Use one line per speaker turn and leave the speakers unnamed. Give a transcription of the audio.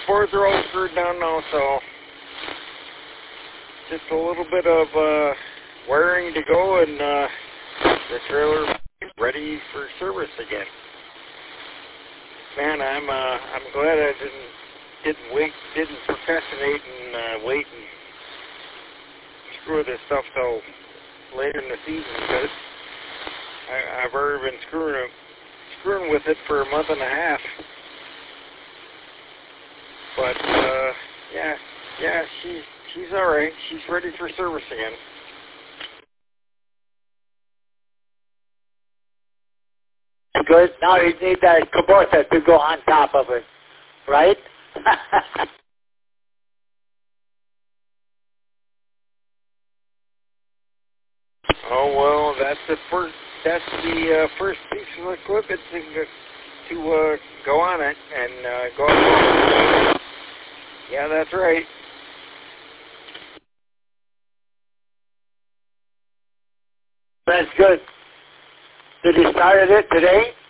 boards are all screwed down now, so just a little bit of wiring to go, and the trailer is ready for service again. Man, I'm glad I didn't procrastinate and wait and screw this stuff till later in the season, because I've already been screwing with it for a month and a half. But yeah, she's all right. She's ready for service again.
Good. Now you need that Kubota to go on top of it, right?
Oh well, that's the first piece of equipment to go on it and go on. Yeah, that's right.
That's good. Did you start it today?